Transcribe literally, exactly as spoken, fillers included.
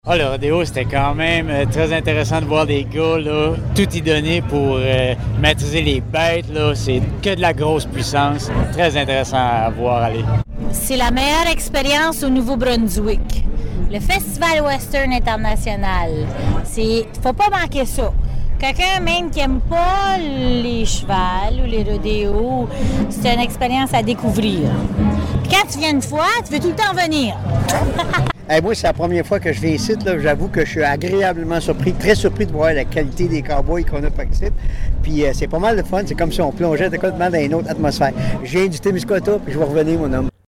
Ah, le rodéo, c'était quand même euh, très intéressant de voir des gars là, tout y donner pour euh, maîtriser les bêtes. Là. C'est que de la grosse puissance. Très intéressant à voir aller. C'est la meilleure expérience au Nouveau-Brunswick. Le Festival Western International. C'est... Faut pas manquer ça. Quelqu'un même qui n'aime pas les chevals ou les rodéos, c'est une expérience à découvrir. Puis quand tu viens une fois, tu veux tout le temps venir. Hey, moi, c'est la première fois que je viens ici. Là. J'avoue que je suis agréablement surpris, très surpris de voir la qualité des cowboys qu'on a par ici. Puis euh, c'est pas mal de fun. C'est comme si on plongeait complètement dans une autre atmosphère. Je viens du Témiscouata, puis je vais revenir, mon homme.